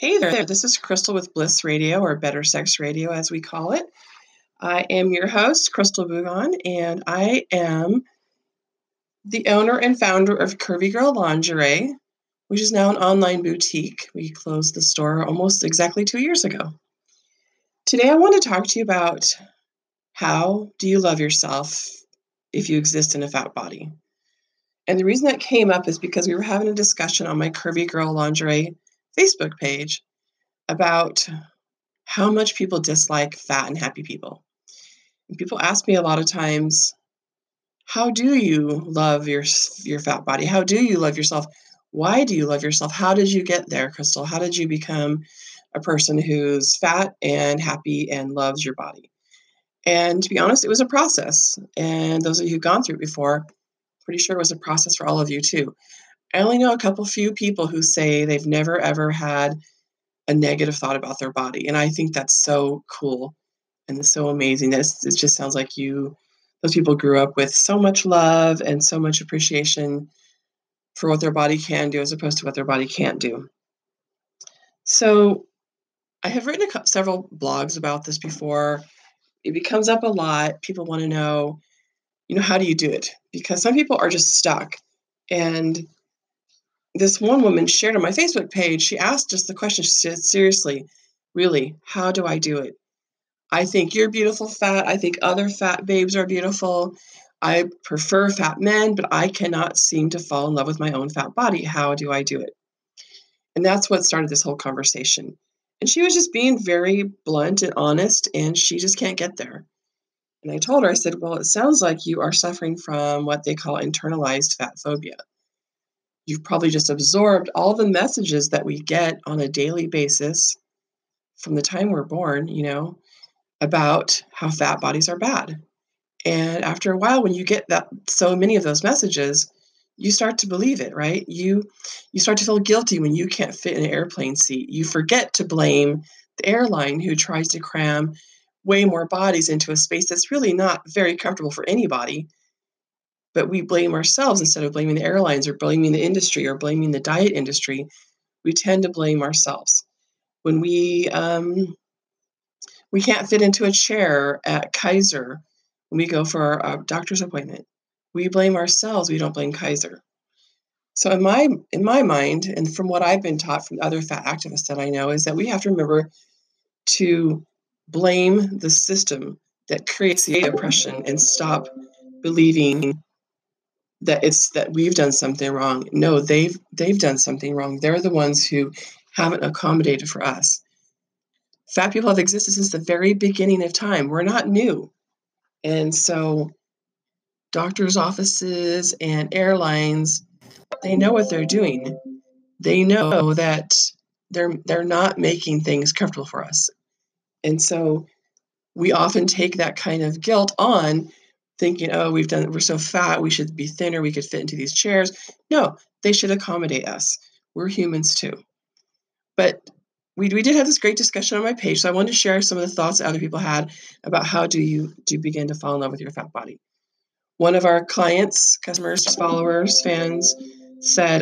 Hey there, this is Crystal with Bliss Radio, or Better Sex Radio as we call it. I am your host, Crystal Bougon, and I am the owner and founder of Curvy Girl Lingerie, which is now an online boutique. We closed the store almost exactly 2 years ago. Today I want to talk to you about how do you love yourself if you exist in a fat body. And the reason that came up is because we were having a discussion on my Curvy Girl Lingerie Facebook page about how much people dislike fat and happy people. And people ask me a lot of times, how do you love your fat body? How do you love yourself? Why do you love yourself? How did you get there, Crystal? How did you become a person who's fat and happy and loves your body? And to be honest, it was a process. And those of you who've gone through it before, pretty sure it was a process for all of you too. I only know a few people who say they've never ever had a negative thought about their body. And I think that's so cool and so amazing. It just sounds like those people grew up with so much love and so much appreciation for what their body can do as opposed to what their body can't do. So I have written several blogs about this before. It comes up a lot. People want to know, how do you do it? Because some people are just stuck. And this one woman shared on my Facebook page, she asked just the question, she said, seriously, really, how do I do it? I think you're beautiful fat. I think other fat babes are beautiful. I prefer fat men, but I cannot seem to fall in love with my own fat body. How do I do it? And that's what started this whole conversation. And she was just being very blunt and honest, and she just can't get there. And I told her, I said, well, it sounds like you are suffering from what they call internalized fat phobia. You've probably just absorbed all the messages that we get on a daily basis from the time we're born, about how fat bodies are bad. And after a while, when you get so many of those messages, you start to believe it, right? You start to feel guilty when you can't fit in an airplane seat. You forget to blame the airline who tries to cram way more bodies into a space that's really not very comfortable for anybody. But we blame ourselves instead of blaming the airlines or blaming the industry or blaming the diet industry. We tend to blame ourselves. When we can't fit into a chair at Kaiser when we go for our doctor's appointment, we blame ourselves. We don't blame Kaiser. So in my mind, and from what I've been taught from other fat activists that I know, is that we have to remember to blame the system that creates the oppression and stop believing that we've done something wrong. No, they've done something wrong. They're the ones who haven't accommodated for us. Fat people have existed since the very beginning of time. We're not new. And so doctors' offices and airlines, they know what they're doing. They know that they're not making things comfortable for us. And so we often take that kind of guilt on, thinking, oh, we're so fat, we should be thinner, we could fit into these chairs. No, they should accommodate us. We're humans too. But we did have this great discussion on my page, so I wanted to share some of the thoughts that other people had about how do you begin to fall in love with your fat body. One of our clients, customers, followers, fans said,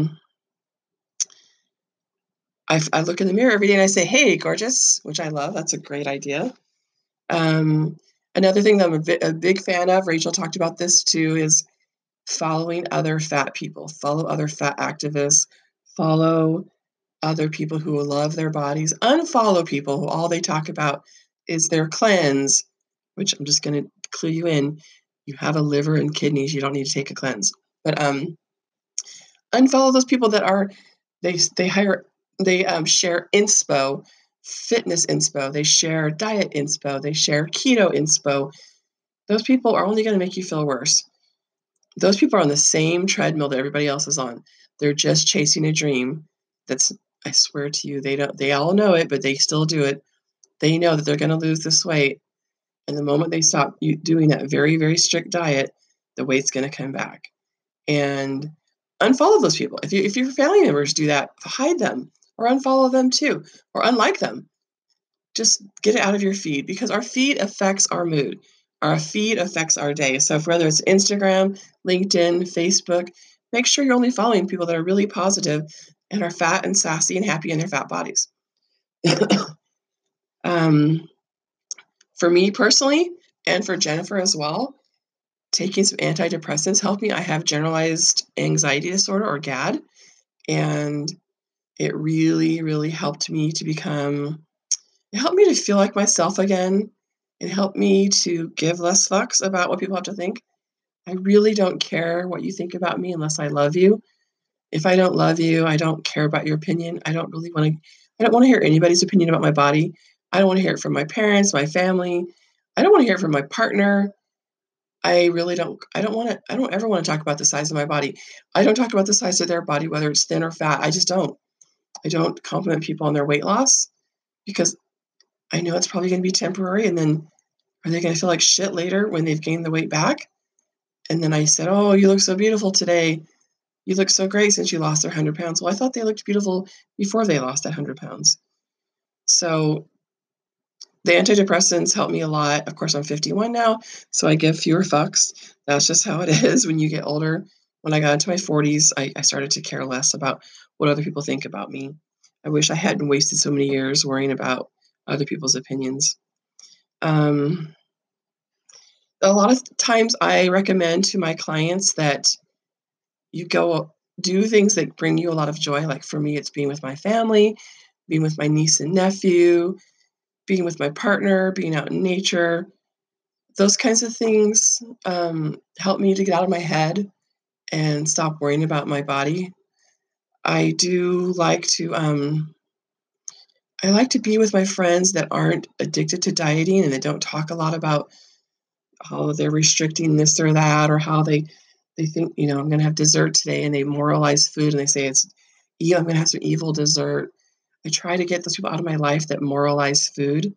I look in the mirror every day and I say, hey, gorgeous, which I love. That's a great idea. Another thing that I'm a big fan of, Rachel talked about this too, is following other fat people. Follow other fat activists. Follow other people who love their bodies. Unfollow people who all they talk about is their cleanse, which I'm just going to clue you in. You have a liver and kidneys. You don't need to take a cleanse. But unfollow those people that are they share inspo, fitness inspo. They share diet inspo. They share keto inspo. Those people are only going to make you feel worse. Those people are on the same treadmill that everybody else is on. They're just chasing a dream. I swear to you, they all know it, but they still do it. They know that they're going to lose this weight. And the moment they stop doing that very, very strict diet, the weight's going to come back. And unfollow those people. If your family members do that, hide them or unfollow them too, or unlike them. Just get it out of your feed, because our feed affects our mood. Our feed affects our day. So whether it's Instagram, LinkedIn, Facebook, make sure you're only following people that are really positive, and are fat and sassy and happy in their fat bodies. For me personally, and for Jennifer as well, taking some antidepressants helped me. I have generalized anxiety disorder, or GAD, and it really, really helped me to feel like myself again. It helped me to give less fucks about what people have to think. I really don't care what you think about me unless I love you. If I don't love you, I don't care about your opinion. I don't want to hear anybody's opinion about my body. I don't want to hear it from my parents, my family. I don't want to hear it from my partner. I really don't. I don't ever want to talk about the size of my body. I don't talk about the size of their body, whether it's thin or fat. I just don't. I don't compliment people on their weight loss because I know it's probably going to be temporary. And then are they going to feel like shit later when they've gained the weight back? And then I said, "Oh, you look so beautiful today. You look so great since you lost 100 pounds." Well, I thought they looked beautiful before they lost that 100 pounds. So the antidepressants help me a lot. Of course, I'm 51 now, so I give fewer fucks. That's just how it is when you get older. When I got into my 40s, I started to care less about what other people think about me. I wish I hadn't wasted so many years worrying about other people's opinions. A lot of times I recommend to my clients that you go do things that bring you a lot of joy. Like for me, it's being with my family, being with my niece and nephew, being with my partner, being out in nature. Those kinds of things help me to get out of my head and stop worrying about my body. I do like to I like to be with my friends that aren't addicted to dieting and that don't talk a lot about how they're restricting this or that, or how they think, I'm going to have dessert today, and they moralize food and they say I'm going to have some evil dessert. I try to get those people out of my life that moralize food.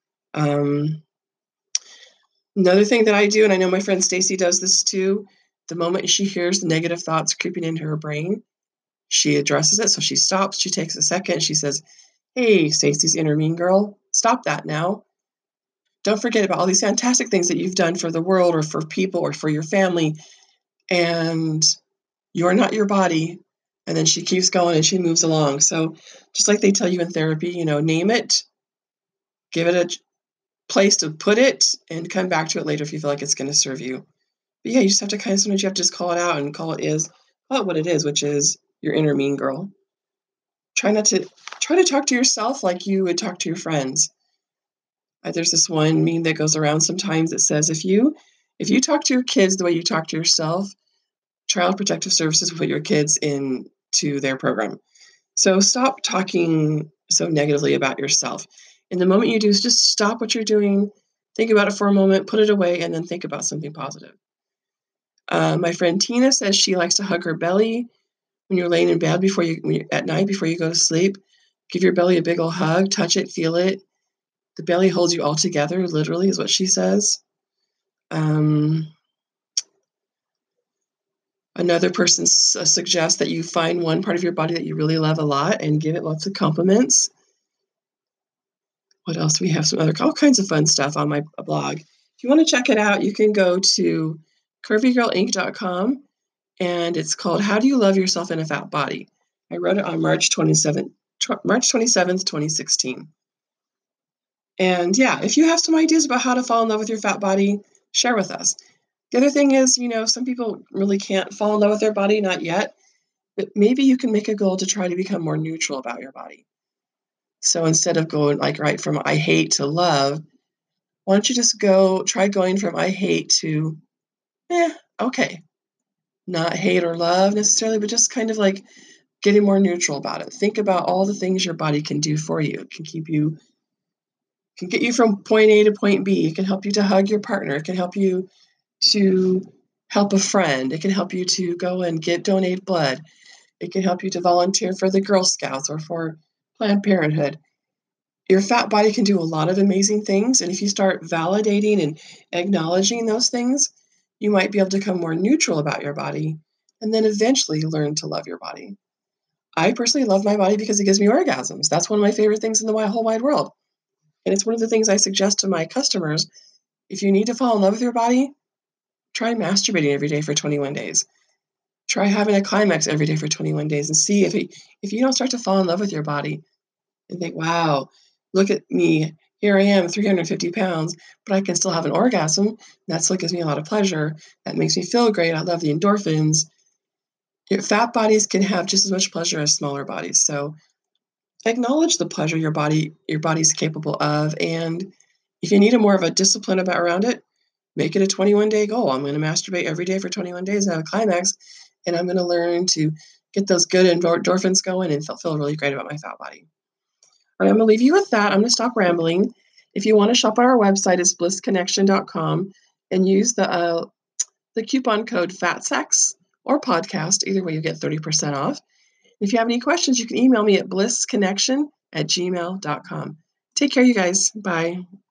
Another thing that I do, and I know my friend Stacy does this too, the moment she hears the negative thoughts creeping into her brain, she addresses it. So she stops, she takes a second, she says, "Hey, Stacy's inner mean girl, stop that now. Don't forget about all these fantastic things that you've done for the world or for people or for your family. And you're not your body." And then she keeps going and she moves along. So just like they tell you in therapy, name it, give it a place to put it, and come back to it later if you feel like it's going to serve you. But yeah, you just have to sometimes you have to just call it out and call it what it is, which is your inner mean girl. Try to talk to yourself like you would talk to your friends. There's this one meme that goes around sometimes that says, if you talk to your kids the way you talk to yourself, Child Protective Services will put your kids into their program. So stop talking so negatively about yourself. And the moment you do, is just stop what you're doing, think about it for a moment, put it away, and then think about something positive. My friend Tina says she likes to hug her belly when you're laying in bed at night before you go to sleep. Give your belly a big old hug, touch it, feel it. The belly holds you all together, literally, is what she says. Another person suggests that you find one part of your body that you really love a lot and give it lots of compliments. What else? We have all kinds of fun stuff on my blog. If you want to check it out, you can go to curvygirlinc.com, and it's called How Do You Love Yourself in a Fat Body? I wrote it on March 27th, 2016. And yeah, if you have some ideas about how to fall in love with your fat body, share with us. The other thing is, some people really can't fall in love with their body, not yet, but maybe you can make a goal to try to become more neutral about your body. So instead of going right from I hate to love, why don't you just try going from I hate to, okay. Not hate or love necessarily, but just kind of like getting more neutral about it. Think about all the things your body can do for you. It can get you from point A to point B. It can help you to hug your partner. It can help you to help a friend. It can help you to go and donate blood. It can help you to volunteer for the Girl Scouts or for Planned Parenthood. Your fat body can do a lot of amazing things, and if you start validating and acknowledging those things, you might be able to become more neutral about your body and then eventually learn to love your body. I personally love my body because it gives me orgasms. That's one of my favorite things in the whole wide world. And it's one of the things I suggest to my customers. If you need to fall in love with your body, try masturbating every day for 21 days. Try having a climax every day for 21 days and see if you don't start to fall in love with your body and think, wow, look at me. Here I am, 350 pounds, but I can still have an orgasm. That still gives me a lot of pleasure. That makes me feel great. I love the endorphins. Fat bodies can have just as much pleasure as smaller bodies. So acknowledge the pleasure your body's capable of. And if you need a more of a discipline around it, make it a 21-day goal. I'm going to masturbate every day for 21 days and have a climax, and I'm going to learn to get those good endorphins going and feel really great about my fat body. I'm going to leave you with that. I'm going to stop rambling. If you want to shop on our website, it's blissconnection.com and use the coupon code FATSEX or podcast. Either way, you get 30% off. If you have any questions, you can email me at blissconnection@gmail.com. Take care, you guys. Bye.